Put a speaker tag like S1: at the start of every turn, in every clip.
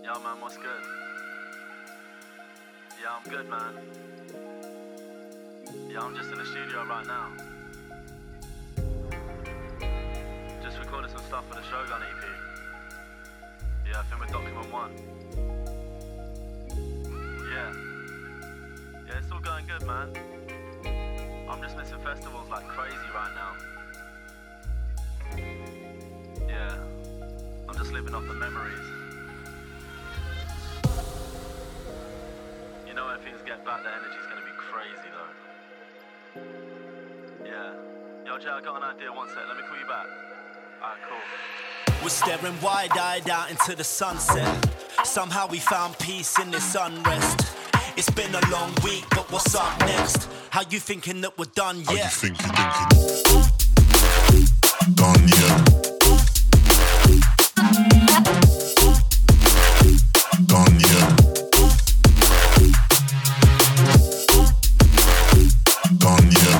S1: Yo man, what's good? Yeah, I'm good, man. Yeah, I'm just in the studio right now. Just recorded some stuff for the Shogun EP. Yeah, I think with Document 1. Yeah, it's all going good, man. I'm just missing festivals like crazy right now. Yeah, I'm just living off the memories. You know, when things get back, the energy's gonna be crazy though. Yeah. Yo, Jay, I got an idea, one sec, let me call you back. Alright, cool.
S2: We're staring wide-eyed out into the sunset. Somehow we found peace in this unrest. It's been a long week, but what's up next? How you thinking that we're done yet?
S3: How you thinking? Done yet? Done yet? Done yet?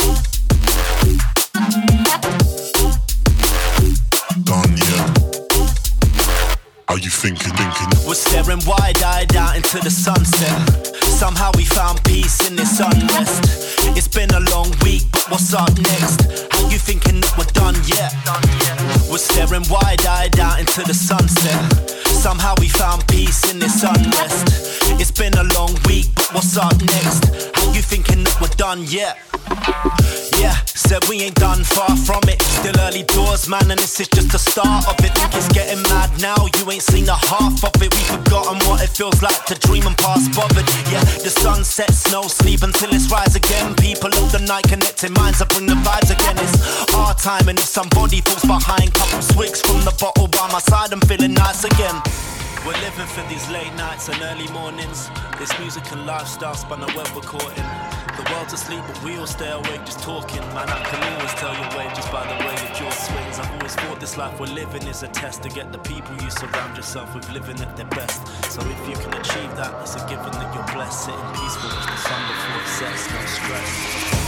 S3: Done yet? How you thinking?
S2: We're staring wide-eyed out into the sunset. Somehow we found peace in this unrest. It's been a long week, but what's up next? How you thinking that we're done yet? We're staring wide-eyed out into the sunset. Somehow we found peace in this unrest. It's been a long week, but what's up next? How you thinking that we're done yet? Yeah, said we ain't done, far from it. Still early doors, man, and this is just the start of it. Think it's getting mad now, you ain't seen the half of it. We've forgotten what it feels like to dream and pass bothered. Yeah, the sun sets, no sleep until it's rise again. People of the night connecting minds that bring the vibes again. It's our time, and if somebody falls behind, couple swigs from the bottle by my side, I'm feeling nice again. We're living for these late nights and early mornings. This music and lifestyle span the web we're caught in. The world's asleep but we all stay awake just talking. Man, I can always tell your way just by the way your jaw swings. I've always thought this life we're living is a test to get the people you surround yourself with living at their best. So if you can achieve that, it's a given that you're blessed. Sitting peaceful as the sun before it sets, no stress.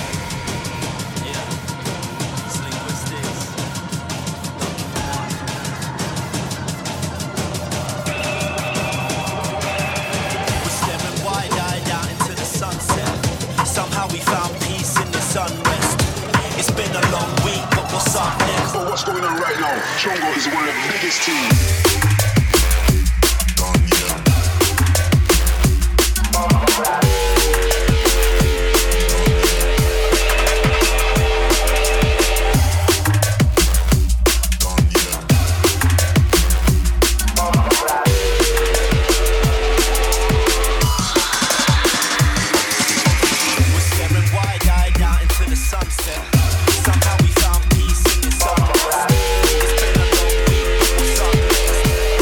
S2: Somehow we found peace in this unrest. It's been a long week, but what's up next?
S4: But what's going on right now? Chongo is one of the biggest teams.
S2: Somehow we found peace in this unrest. It's been a long week, but what's up next?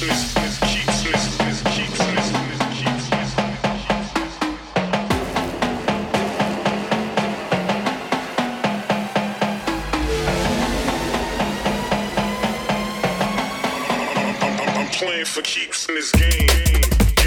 S3: Playing for keeps in this game.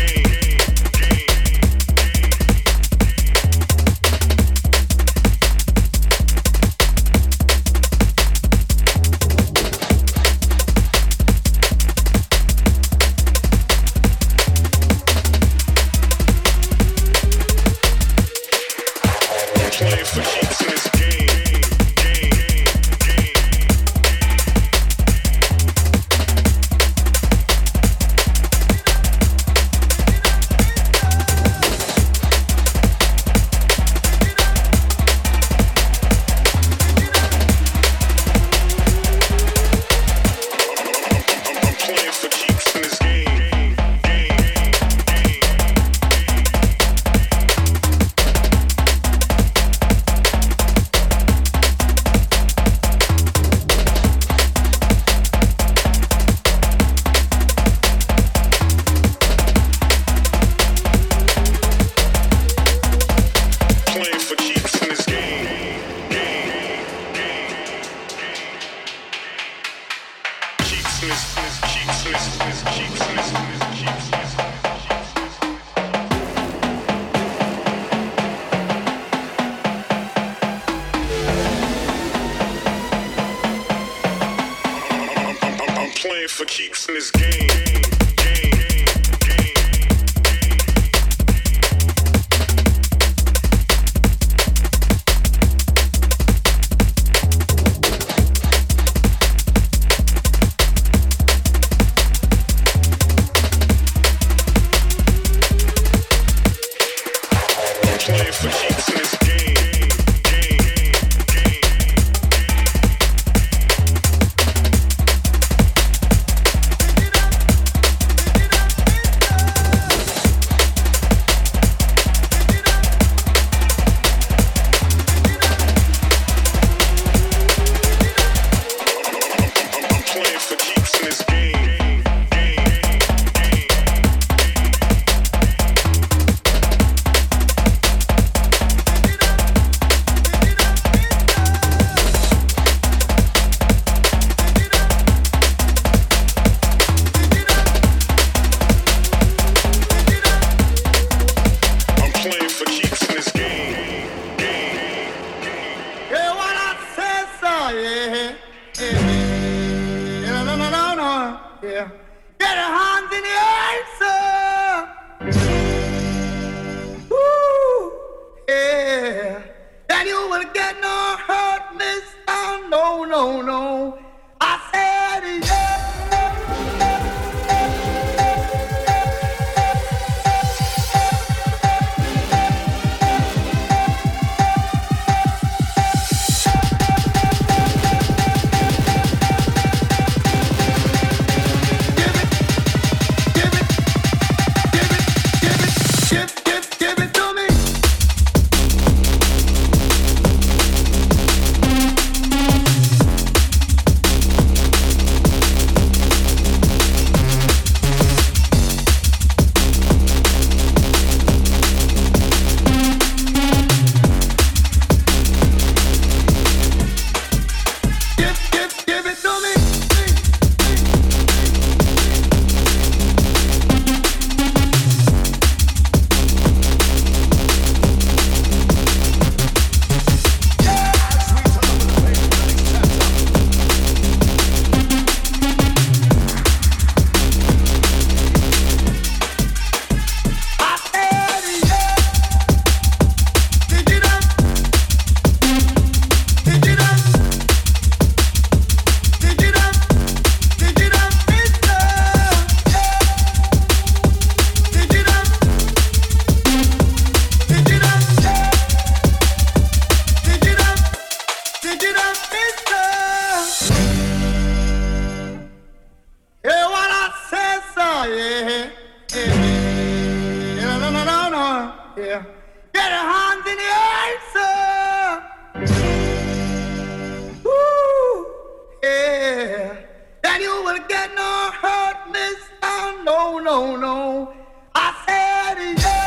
S3: Playing for keeps in this game.
S5: Then you will get no hurt, mister. no, no. I said yeah.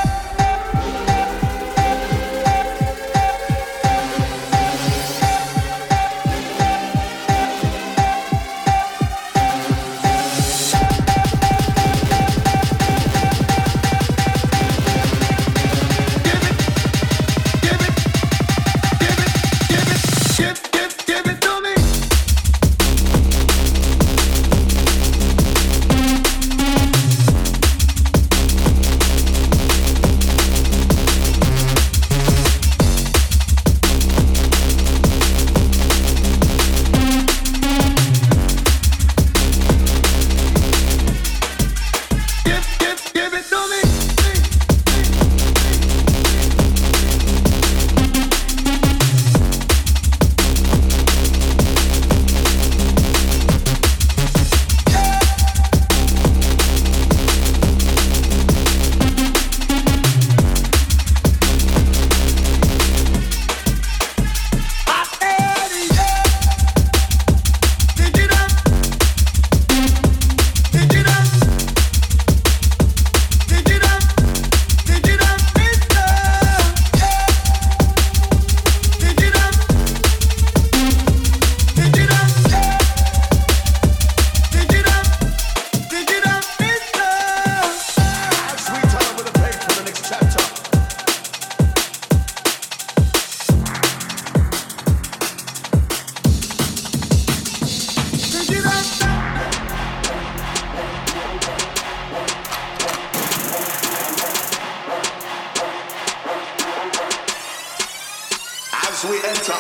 S4: We enter.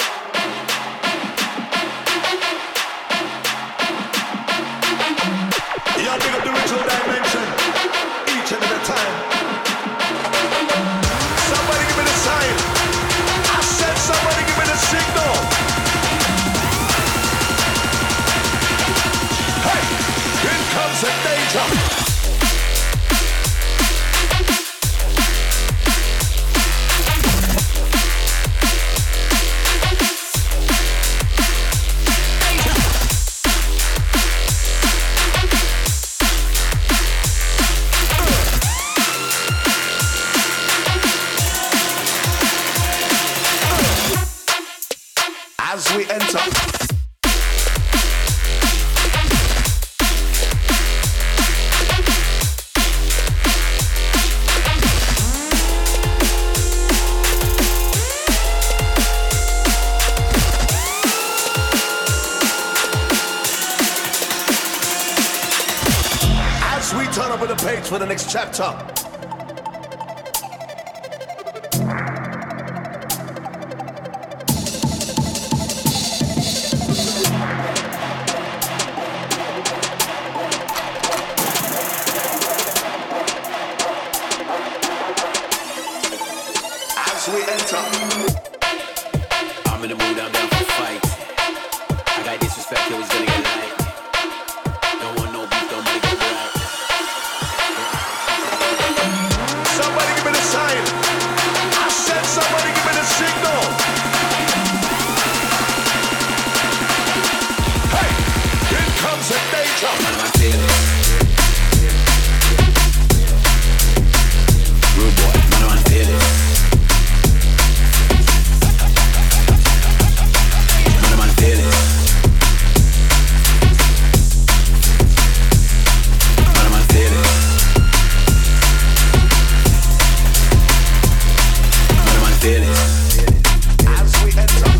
S4: Y'all big up the ritual dimension, each and every time. Somebody give me the sign. I said somebody give me the signal. Hey, here comes the danger. As we enter, as we turn over the page for the next chapter. We enter.
S2: I'm in the mood, I'm down for fight. I got disrespect, it was gonna get light. Don't want no beef, don't wanna get right.
S4: Somebody give me the sign. I said somebody give me the signal. Hey, here comes the danger.
S2: Man, I feel it. Rude boy, man, I feel it.
S4: As we enter.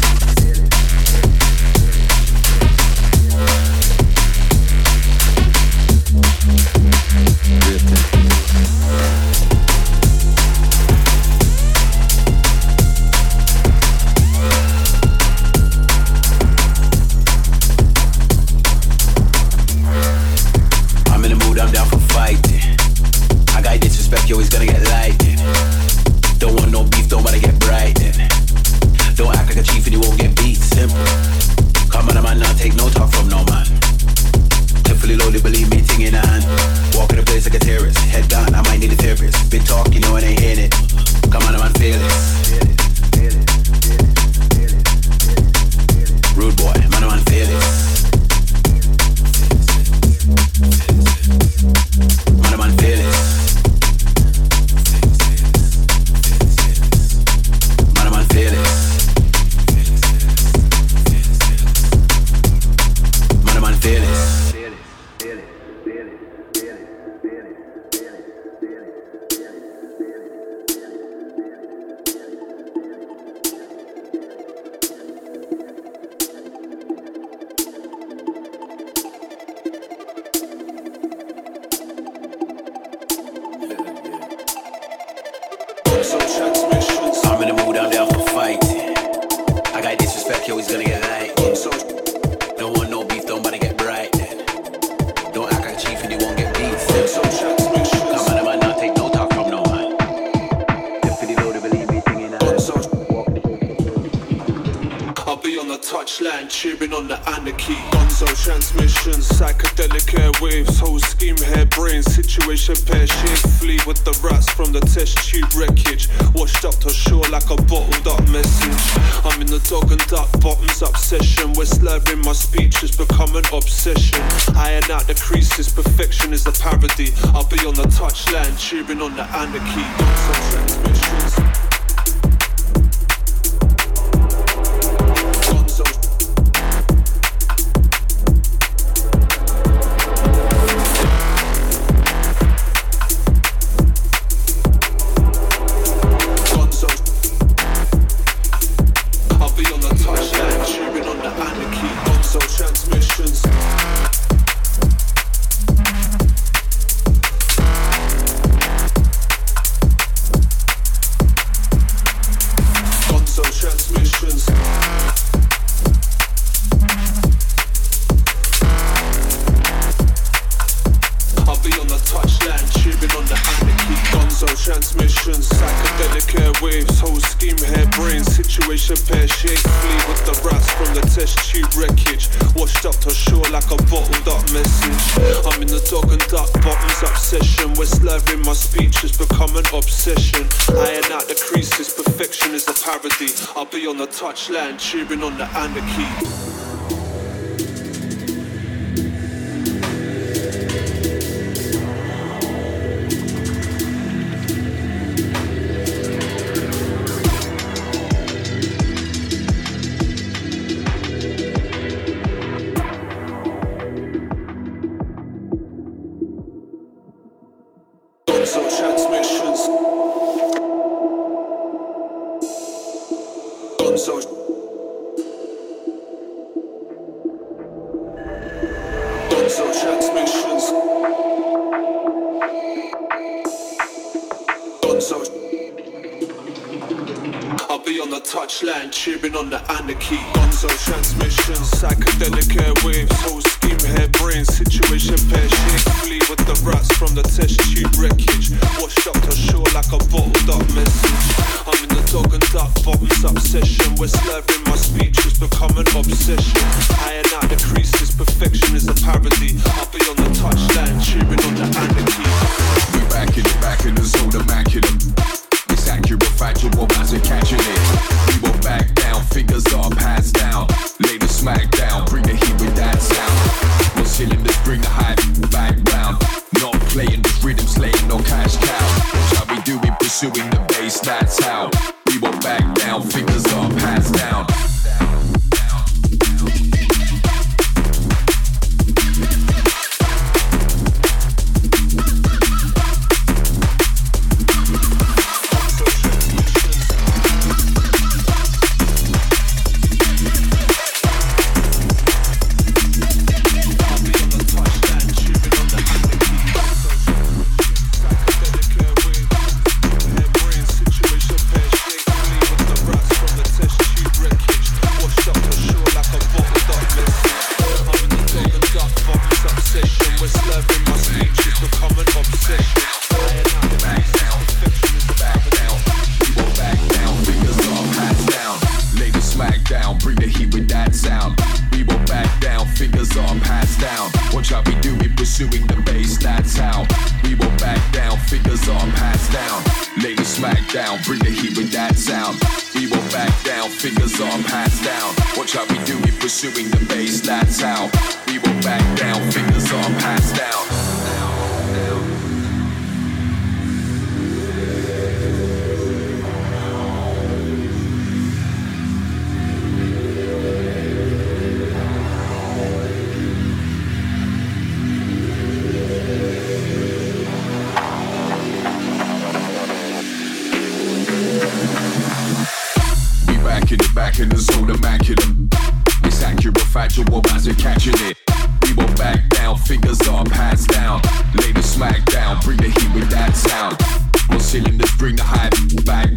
S2: I'm in the mood, I'm down for fighting. I got disrespect, you always gonna get lighted. Don't want no beef, don't wanna get bright. Don't act like a chief and you won't get beat. Simple. Come on, man, not take no talk from no man. Fully loaded, believe me, thing in hand. Walk in the place like a terrorist. Head down, I might need a therapist. Big talk, you know it ain't hearing it. Come on, man, feel it. Rude boy, man, feel it.
S6: I'm in the mood, I'm down for fight. I got disrespect, yo, he's gonna get light. Don't want no beef, don't wanna get bright. Don't act like chief and you won't get beat. Come on, man, not take no talk from no man. If you know to believe me, thinking that.
S7: I'll be on the touchline, cheering on the anarchy. Gonzo transmissions, psychedelic airwaves, whole scheme, hair, brain, situation, pear shape. Flee with the rats from the test tube wreckage. Washed up to shore like a bottled up message. I'm in the dog and duck bottoms up session, where slurring my speech has become an obsession. Iron out the creases, perfection is a parody. I'll be on the touchline, cheering on the anarchy. Gonzo transmissions. Touchline, cheering on the anarchy. Cheering on the anarchy, Gonzo transmissions, psychedelic airwaves, whole scheme, hair, brain, situation, pear shape. Flee with the rats from the test tube wreckage. Washed up to shore like a bottled up message. I'm in the dog and duck bottoms up session, where slurring my speech has become an obsession. Iron out the creases, perfection is a parody. I'll be on the touchline, cheering on the anarchy.
S8: We back in the zone, immaculate. It's accurate, factual, as a catching it. We won't back down, fingers up, hands down. Lay the smack down, bring the heat with that sound. No cylinders, bring the hype back round. Not playing the rhythms, laying no cash cow. Shall we do it, pursuing the bass, that's how. We won't back down, fingers up, hands down. Pursuing the bass, that's how. We won't back down, fingers on, pass down. Back in the zone, immaculate. It's accurate, factual, as a catching it. We won't back down, fingers up, hands down. Lay the smack down, bring the heat with that sound. More cylinders, bring the hype back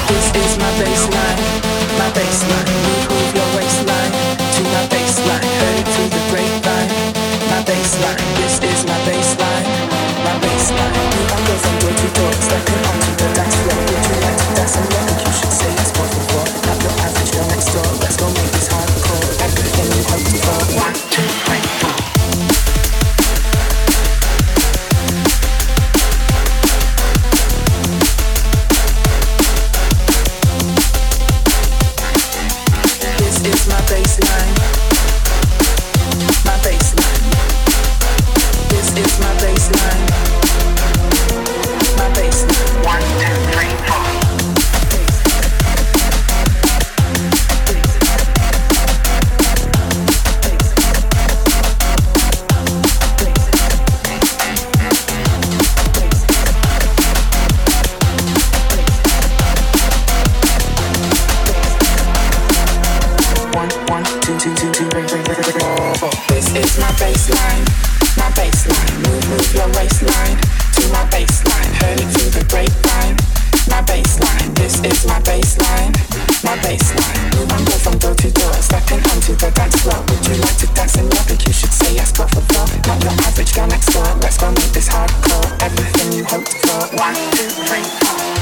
S9: This is my baseline, my baseline. Move your waistline to my baseline. Heard it through the grapevine, my baseline. This is my baseline, my baseline. Move on, go from door to door, stepping onto the dance floor. Would you like to dance and rock? You should say yes, por favor. Not your average girl next door. Let's go make this hardcore. Everything you hope for. 1, 2, 3, 4. My baseline, my baseline. This is my baseline, my baseline. 1, 2, 3, 4. This is my baseline, my baseline. Move your waistline to my baseline. Heard it through the grapevine, my baseline. This is my baseline, my baseline. Move and go from door to door, stepping onto the dance floor. Would you like to dance and love it? You should say yes, por favor. Not your average girl next door. Let's go make this hardcore. Everything you hoped for. 1, 2, 3, 4.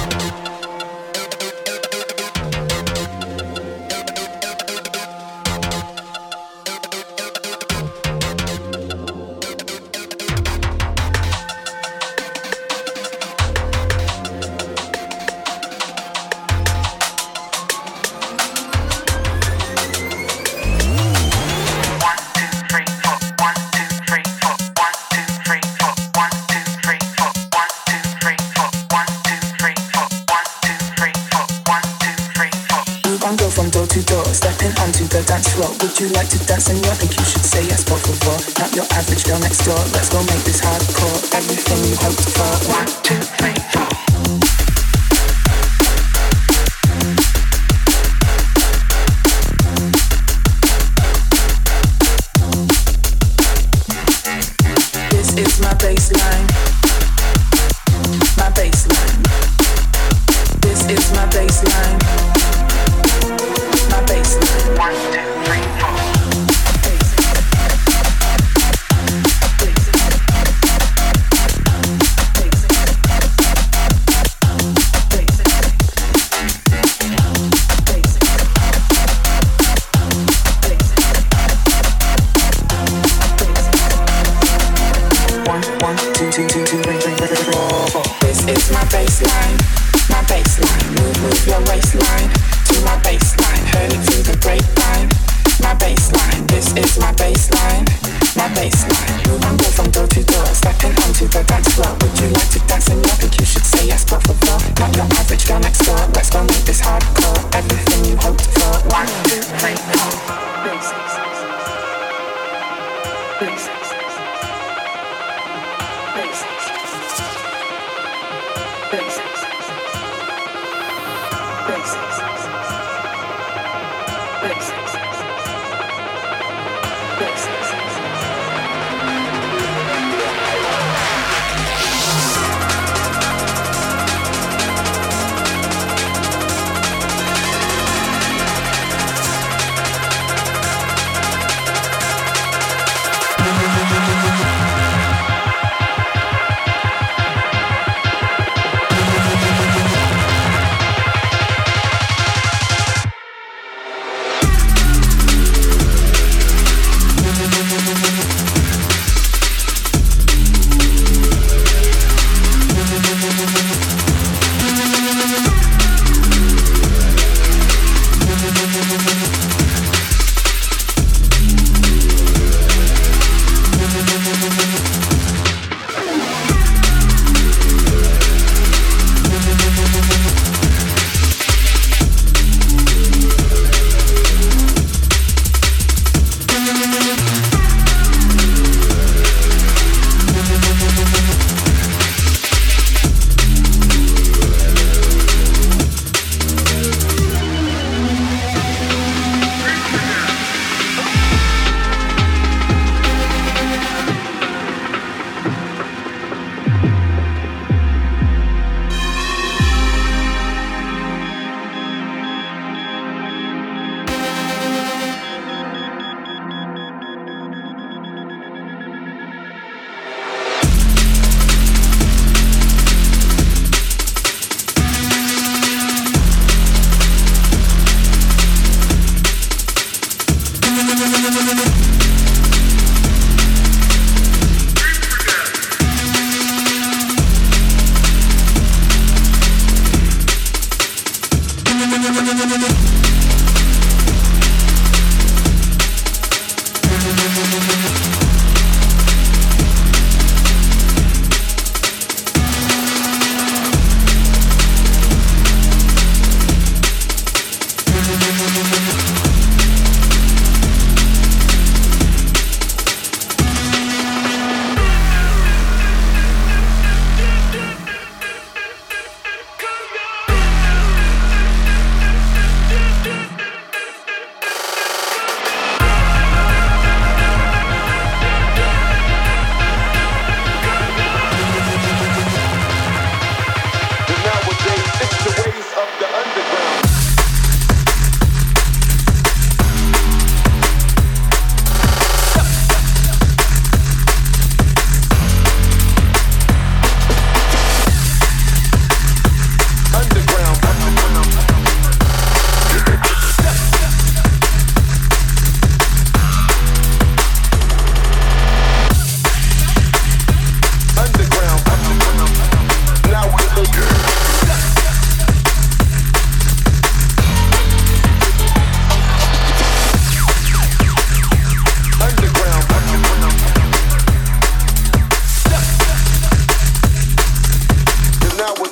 S9: Would you like to dance and rock? You should say yes, por favor. Not your average girl next door. Let's go make this hardcore. Everything you hoped for. 1, 2, 3, 4. This is my baseline, my baseline. This is my baseline, my baseline. 1, 2, 3, 4. This is my baseline, my baseline. Move your waistline to my baseline. Heard it through the grapevine, my baseline. This is my baseline, my baseline. Move and go from door to door, stepping onto the dance floor. Would you like to dance and love it? You should say yes, por favor. Not your average girl next door. Let's go make this hardcore. Everything you hoped for. 1, 2, 3, 4. Basics. Basics. Basics. Basics. Basics. Basics. Basics.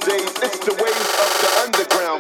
S4: nowadays, it's the ways of the underground.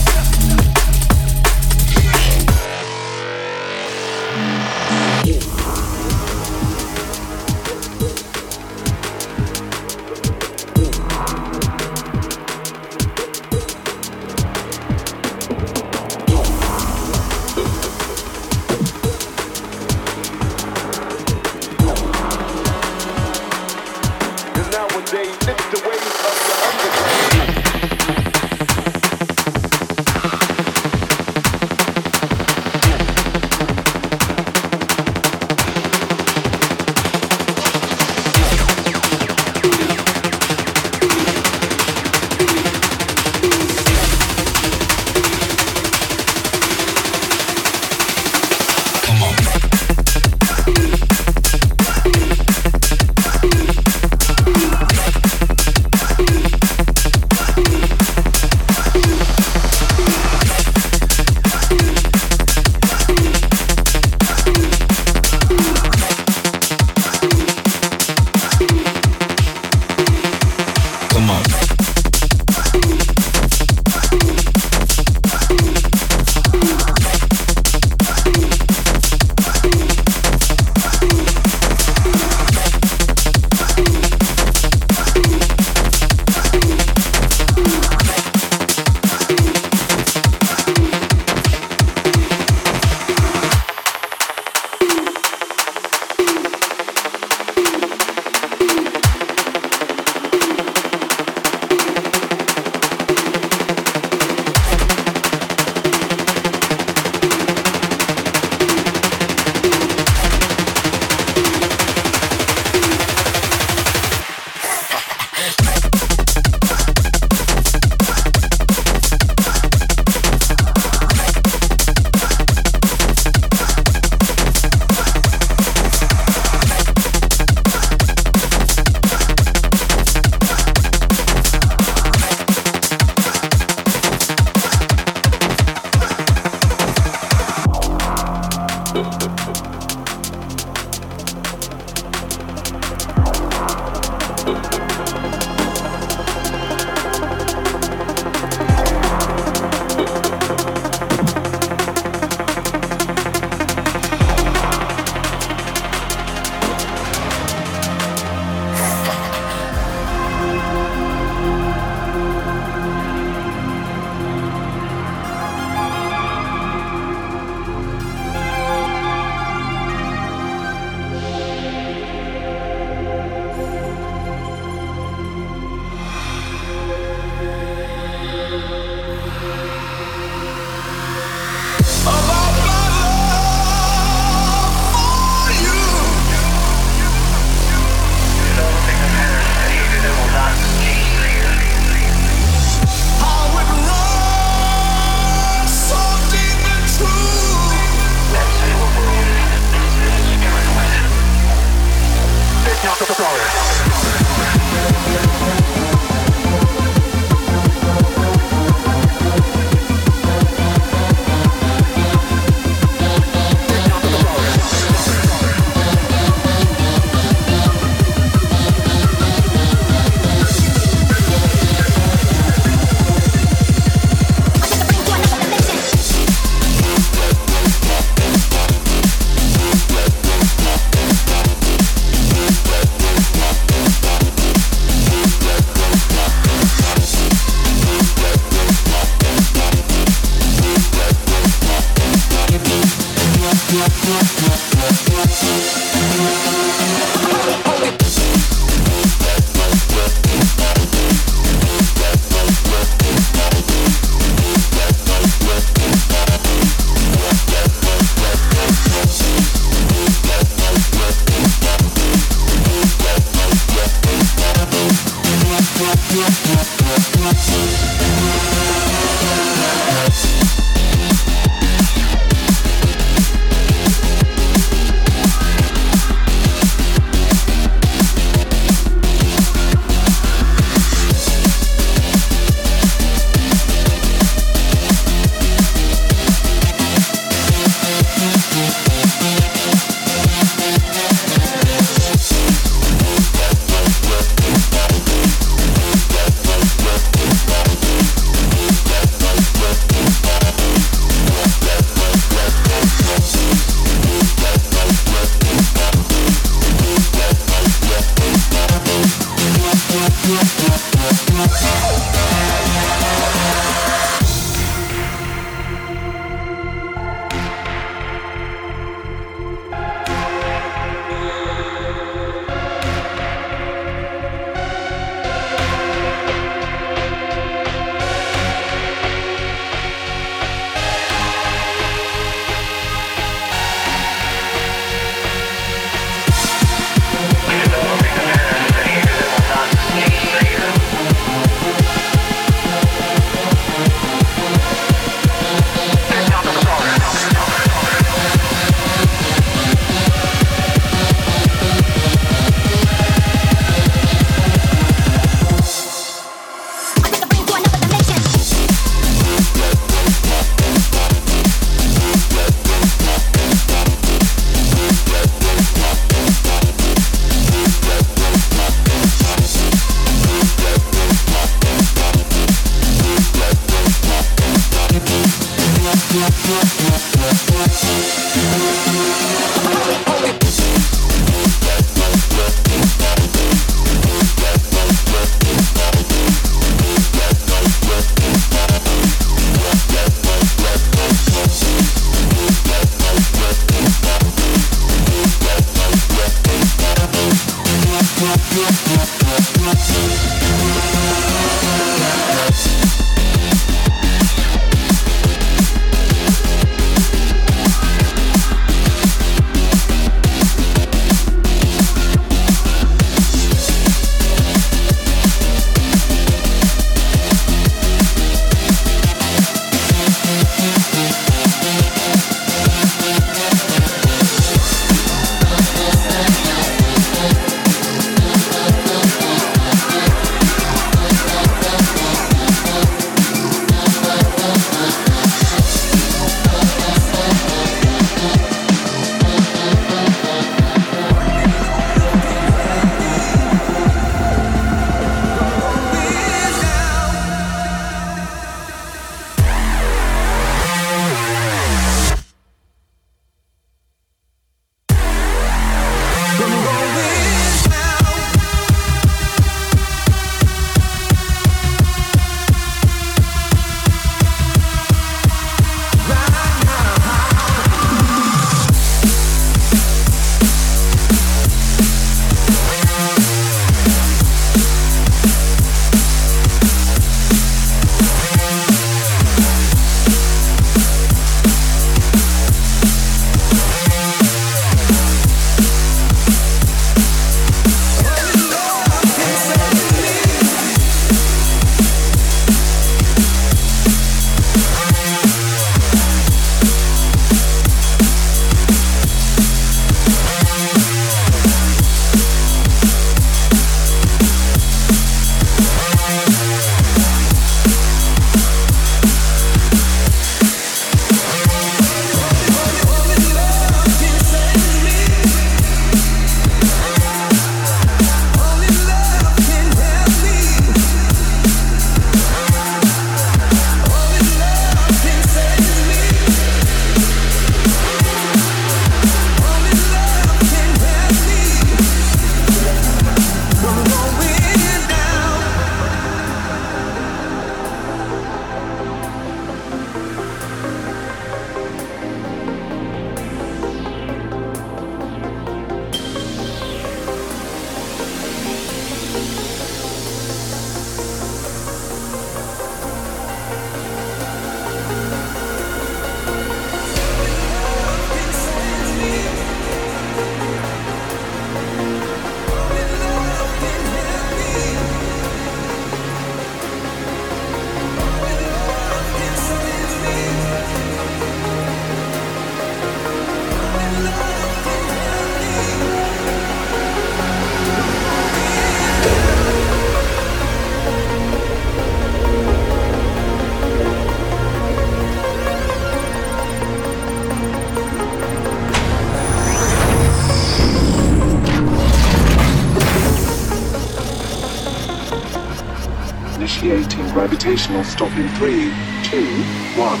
S10: Initiating gravitational stop in 3, 2, 1.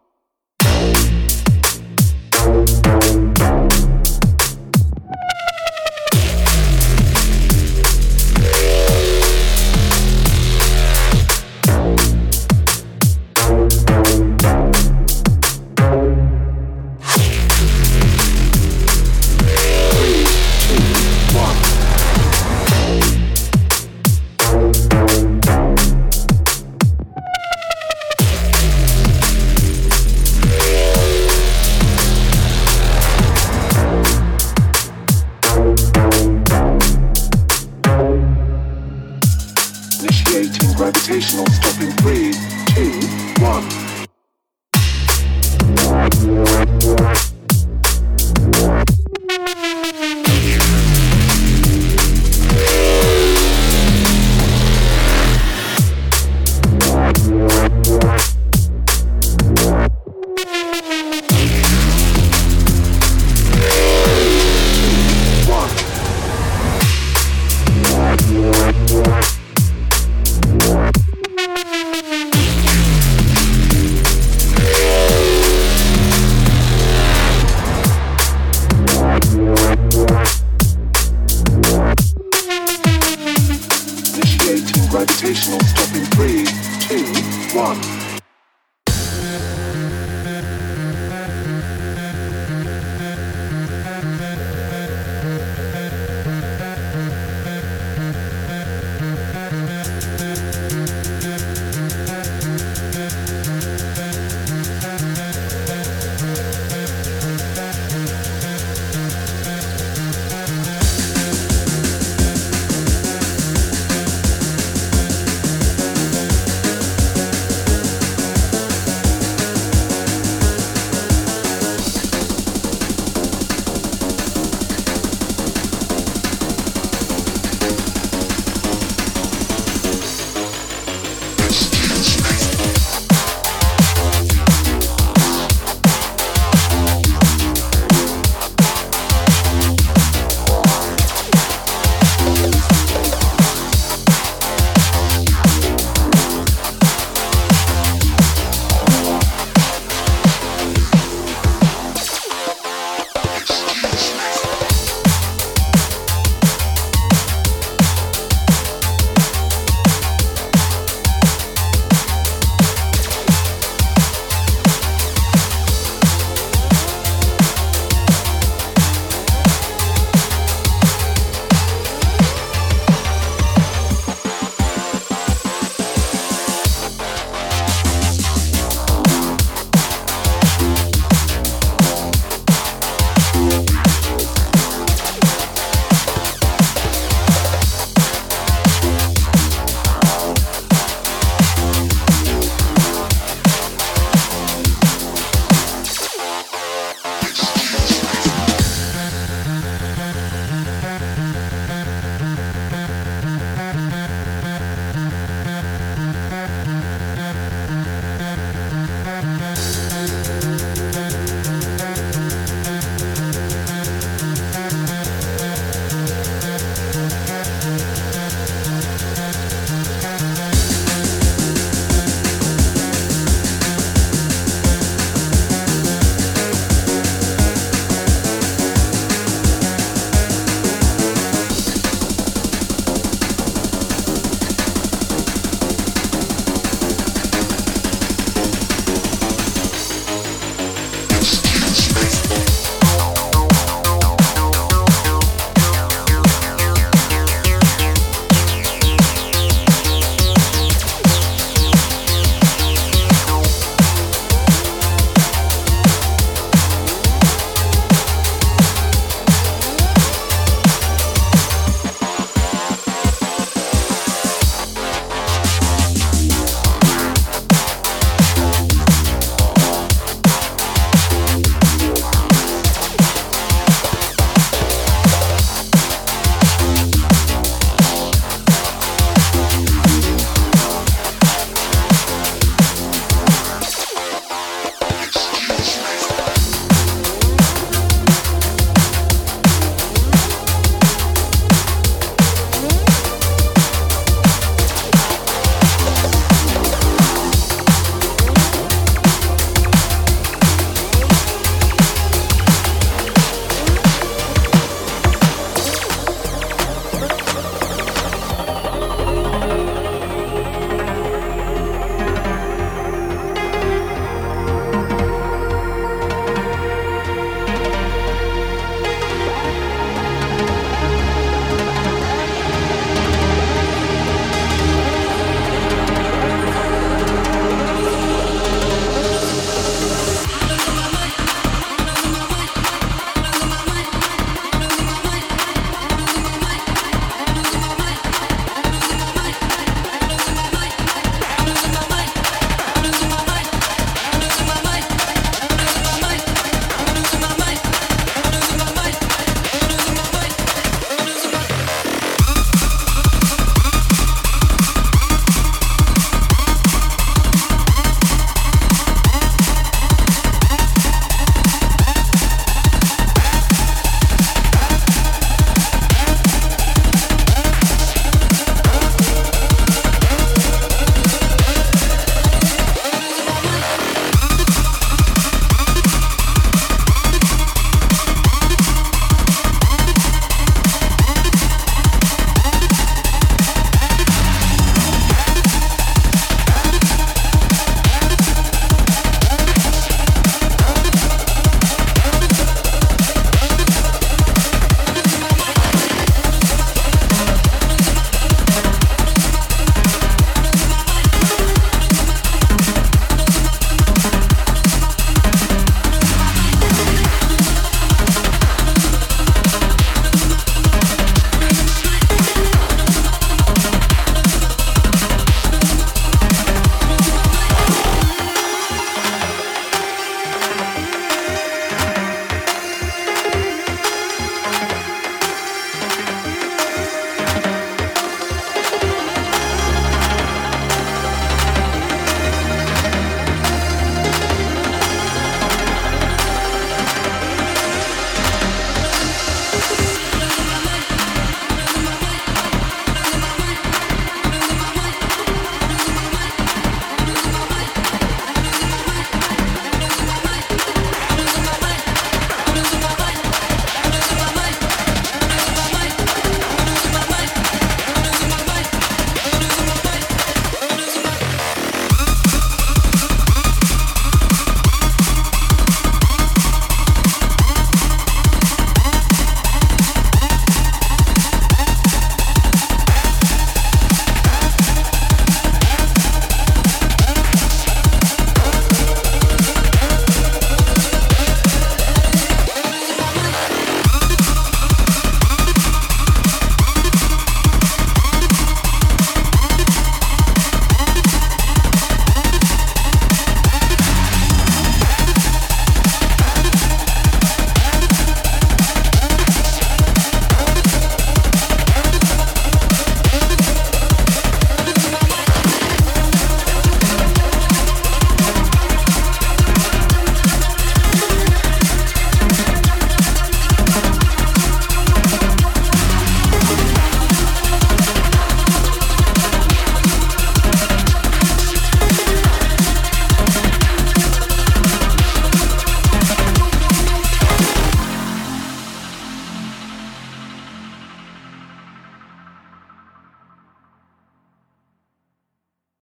S10: Gravitational stop in 3, 2, 1. Gravitational